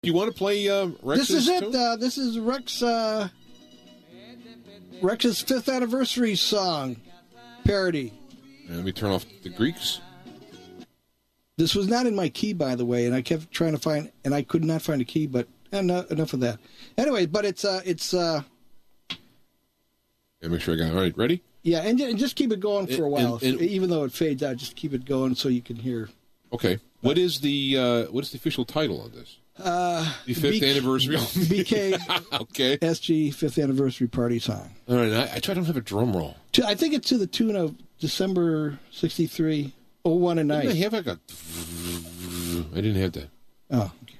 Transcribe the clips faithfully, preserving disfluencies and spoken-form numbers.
you want to play uh, Rex's This is it. tune? Uh, this is Rex, uh, Rex's fifth anniversary song parody. And let me turn off the Greeks. This was not in my key, by the way, and I kept trying to find, and I could not find a key, but enough, enough of that. Anyway, but it's, uh, it's, uh... Yeah, make sure I got it. All right, ready? Yeah, and, and just keep it going for a while. And, and, even though it fades out, just keep it going so you can hear. Okay. What is the, uh, what is the official title of this? Uh, the fifth B- anniversary. B K okay. S G fifth anniversary party song. All right, I, I try to have a drum roll. To, I think it's to the tune of December sixty-three, oh one a night. I have like a... I didn't have that. Oh, okay.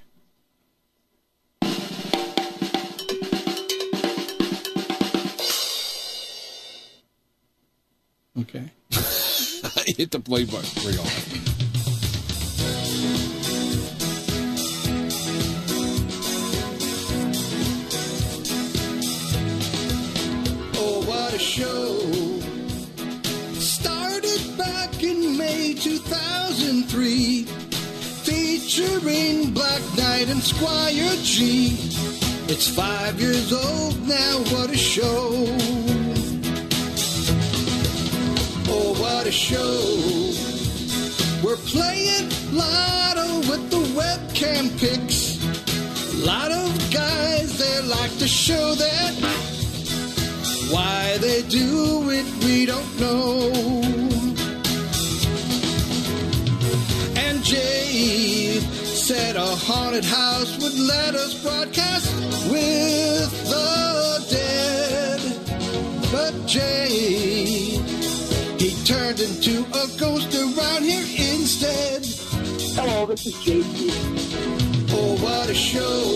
Okay. I hit the play button. Bring it on. Oh, what a show. Started back in May two thousand three, featuring Black Knight and Squire G. It's five years old now, what a show. Oh, what a show. We're playing Lotto with the webcam pics. A lot of guys, they like to show that. Why they do it, we don't know. And Jay said a haunted house would let us broadcast with the dead. But Jay, he turned into a ghost around here instead. Hello, this is J P. Oh, what a show.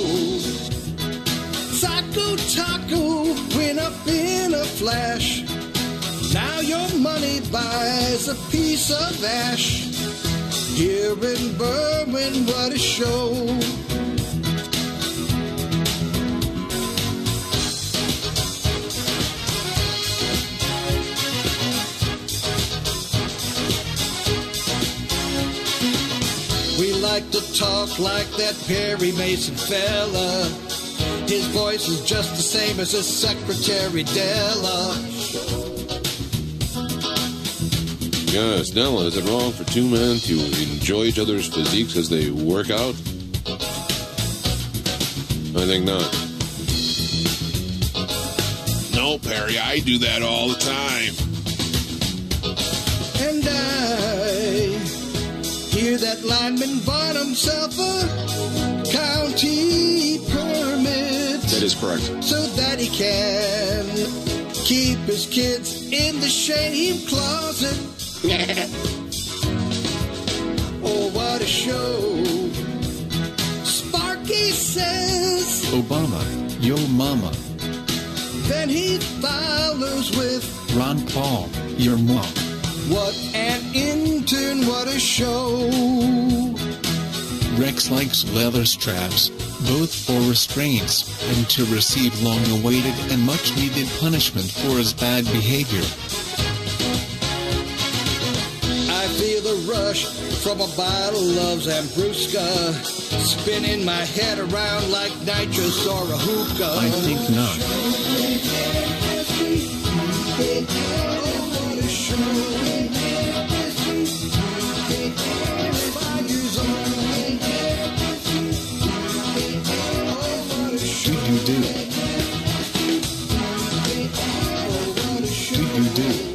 Taco Taco went up in a flash. Now your money buys a piece of ash. Here in Berwyn, what a show. We like to talk like that Perry Mason fella. His voice is just the same as his secretary, Della. Yes, Della, is it wrong for two men to enjoy each other's physiques as they work out? I think not. No, Perry, I do that all the time. And I hear that lineman bought himself a county permit. That is correct. So that he can keep his kids in the shame closet. Oh, what a show. Sparky says, Obama, yo mama. Then he follows with Ron Paul, your mom. What an intern, what a show. Rex likes leather straps, both for restraints and to receive long-awaited and much-needed punishment for his bad behavior. I feel the rush from a bottle of Zambrusca, spinning my head around like nitrous or a hookah. I think not. Oh, what a show. Do do do. Do do do.